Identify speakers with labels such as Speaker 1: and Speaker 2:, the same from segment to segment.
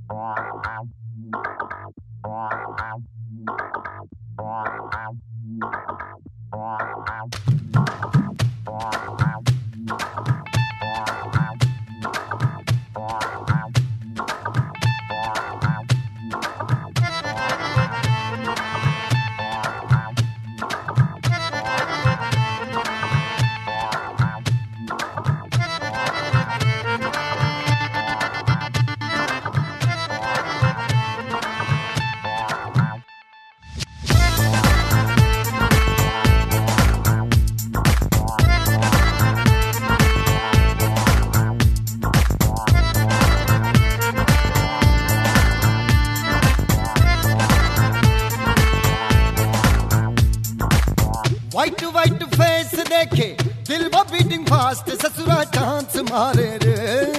Speaker 1: White white face देखे दिल वो बीटिंग फास्ट ससुरा चांस मारे रे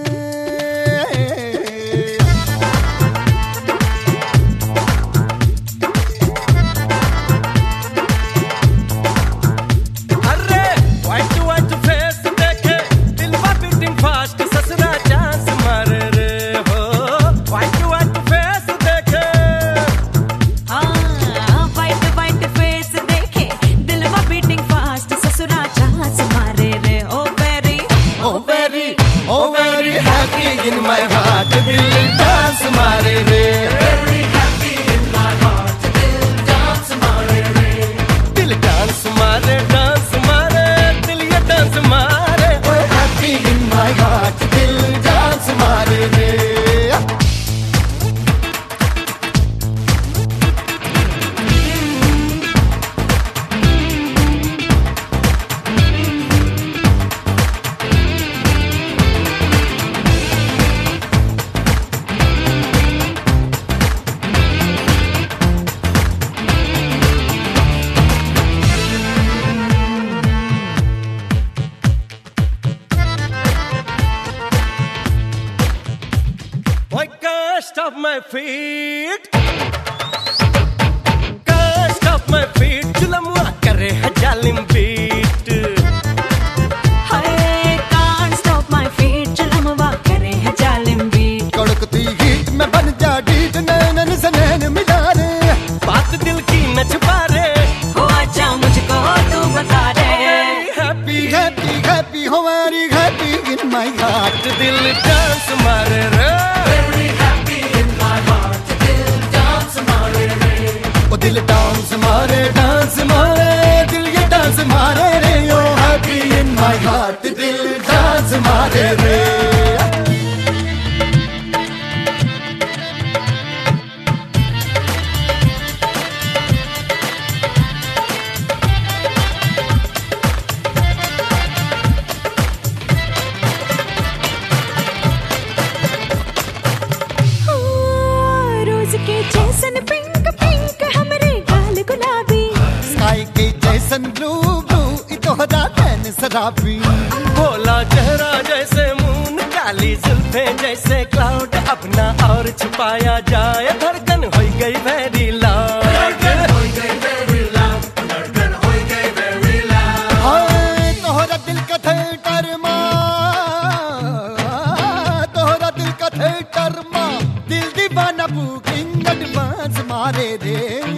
Speaker 1: in my heart दिल डांस मारे रे very happy in my heart दिल डांस मारे रे दिल डांस मारे दिल ये डांस मारे oh happy in my heart दिल डांस मारे रे Stop my feet, can't stop my feet. जुलमुआ करे है जालिम beat.
Speaker 2: Hey, can't stop my feet. जुलमुआ करे है जालिम beat.
Speaker 1: कड़कती हीट में बन जा डीट नैनन से नैन मिला रे.
Speaker 2: बात दिल की न छुपा रे. हो आजा मुझको तू बता दे.
Speaker 1: Happy, happy, happy, हो very happy in my heart.
Speaker 2: दिल डांस मारे रे.
Speaker 1: दिल डांस मारे दिल ये डांस मारे रे oh happy in my heart दिल डांस मारे रे
Speaker 2: रोज के जैसन पिंक
Speaker 1: के जैसन ब्लू ब्लू इतोहरा नैन शराबी
Speaker 2: भोला चेहरा जैसे मून काली जुल्फे जैसे क्लाउड अपना और छुपाया जाए धड़कन हो गई वेरी लाउड
Speaker 1: तोहरा दिल का थिएटर माँ दिल दीवाना बुकिंग एडवांस मारे रे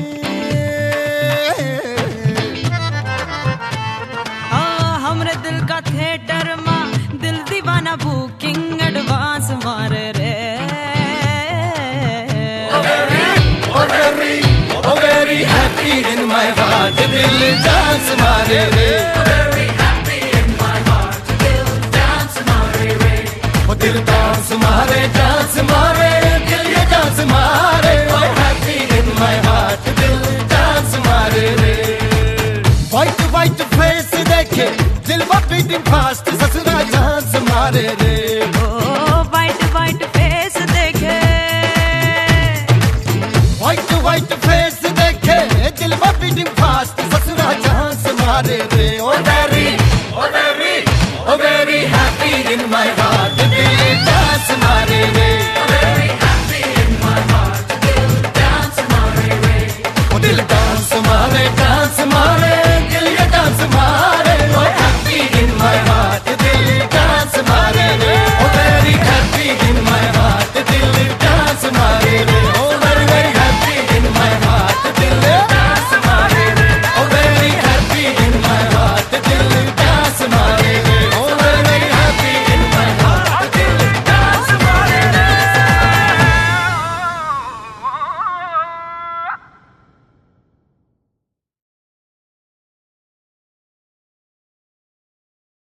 Speaker 2: दिल का थिएटर माँ दिल दीवाना बुकिंग एडवांस मारे रे
Speaker 1: oh very happy in my heart दिल डांस मारे रे very happy in my heart दिल डांस मारे रे oh दिल डांस मारे दिल ये डांस मारे oh happy in my heart दिल डांस मारे रे white white face देखे दिल वो बीटिंग फास्ट ससुरा चांस मारे रे
Speaker 2: वाइट वाइट फेस देखे
Speaker 1: white white face देखे दिल वो बीटिंग फास्ट ससुरा चांस मारे रे